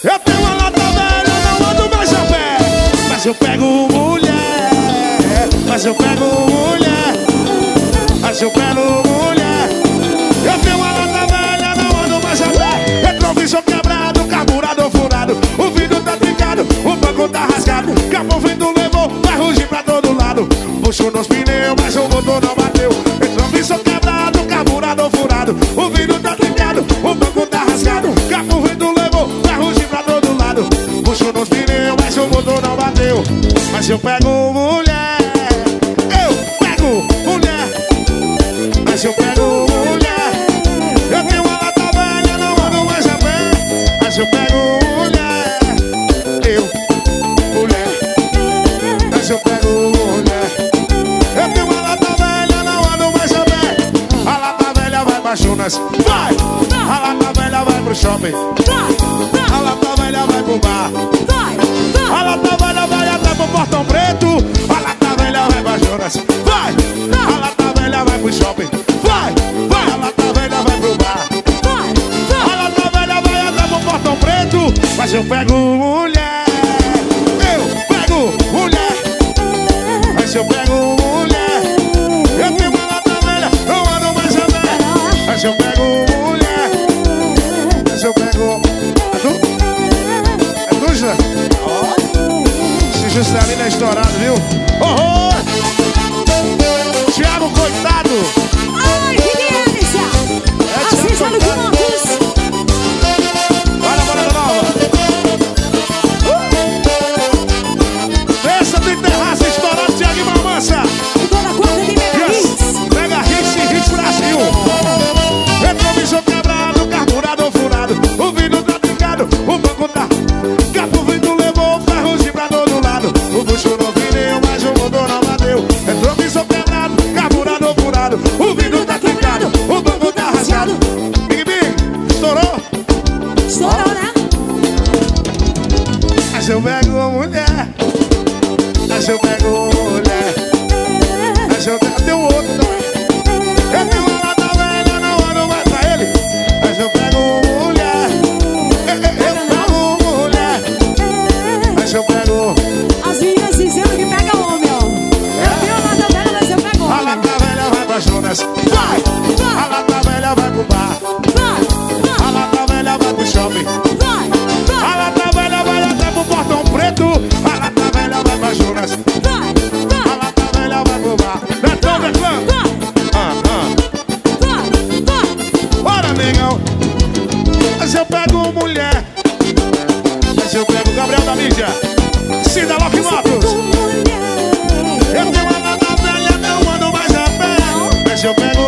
Eu tenho uma lata velha, não ando mais a pé. Mas eu pego mulher, mas eu pego mulher, mas eu pego mulher. Eu tenho uma lata velha, não ando mais a pé. Retrovisor quebrado, carburador furado, o vidro tá trincado, o banco tá rasgado. Capô vento levou, vai rugir pra todo lado. Puxou nos pneus, mas o motor não bateu. Retrovisor quebrado, carburador furado, o vidro tá trincado, o banco tá rasgado. Capô vento levou, vai rugir pra todo lado. Puxou nos pneus, mas o motor não bateu. Mas eu pego mulher, eu pego mulher, mas eu pego mulher. Eu tenho uma lata velha, não ando mais a pé. Mas eu pego mulher, eu, mulher, mas eu pego mulher. Eu tenho uma lata velha, não ando mais a pé. A lata velha vai pra Jonas, vai. A lata velha vai pro shopping, a lata velha vai pro bar, a lata velha vai até pro Portão Preto. A lata velha vai pra Jonas, vai. A lata velha vai pro shopping, vai. A lata velha vai pro bar, a lata velha vai até pro Portão Preto. Mas eu pego mulher, eu pego mulher, mas eu pego mulher. Eu tenho uma lata velha, não ando mais a pé. Mas eu pego mulher, mas eu pego. É tu? É tu, José? Esse Juscelino é estourado, viu? Oh, oh! Thiago, coitado! Ai, que delícia! Assista no Quilombo's. Bora, bora, nova! Essa tem terraça estourada, Thiago e Mamança! E toda quarta tem Mega Hits. Mega Hits e Hits Brasil! Retrovisor quebrado, carburador furado, o vidro tá trincado, o banco tá. Capô vento levou, ferrugem pra todo lado. O bucho no pneu, mas o motor não bateu. Retrovisor quebrado, carburador furado, o vidro tá trincado, o banco tá rasgado. Big Big, estourou? Estourou, né? Mas eu pego mulher, mas eu pego mulher, mas eu tenho outro também. Eu tenho uma lata velha, não ando mais pra ele. Mas eu pego mulher, eu pego mulher, mas eu pego. As meninas dizendo que pega homem, ó. Eu tenho uma lata velha, mas eu pego A homem. lata velha vai pra Jonas, vai. A lata velha vai pro bar, a lata velha vai pro shopping, a lata velha vai até pro Portão Preto. A lata velha vai pra Jonas, a lata velha vai pro bar. Betão, Betão. Bora, negão. Mas eu pego mulher, mas eu pego Gabriel da mídia, Cida Lock Motos. Eu tenho uma lata velha, não ando mais a pé. Mas eu pego